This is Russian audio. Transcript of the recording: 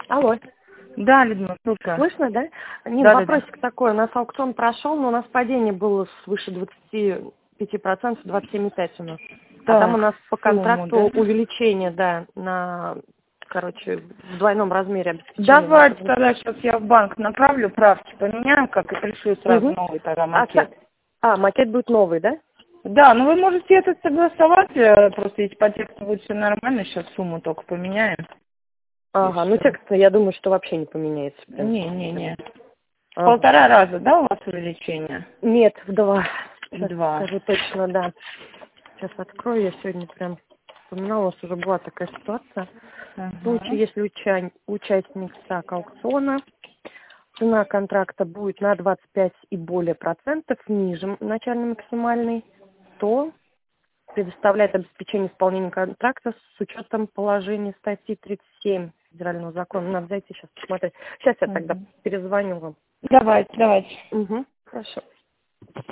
Алло. Да, Людмила, слушаю. Слышно, да? Нин, Да, вопросик такой. У нас аукцион прошел, но у нас падение было свыше 25%, 27,5 у нас. А там у нас по контракту увеличение, да, на, короче, в двойном размере обеспечения. Давайте тогда сейчас я в банк направлю, правки поменяем, как и пришлю сразу новый тогда макет. Макет будет новый, да? Да, ну вы можете это согласовать, просто если по тексту будет все нормально, сейчас сумму только поменяем. Ага, ну текст, я думаю, что вообще не поменяется. Не. Полтора раза, да, у вас увеличение? Нет, в 2. Два. Скажу точно, да. Сейчас открою, я сегодня прям вспоминала, у нас уже была такая ситуация. В случае, если участник аукциона, цена контракта будет на 25 и более процентов ниже начальной максимальной, то предоставляет обеспечение исполнения контракта с учетом положения статьи 37 федерального закона. Надо зайти сейчас посмотреть. Сейчас я тогда перезвоню вам. Давайте. Угу, хорошо.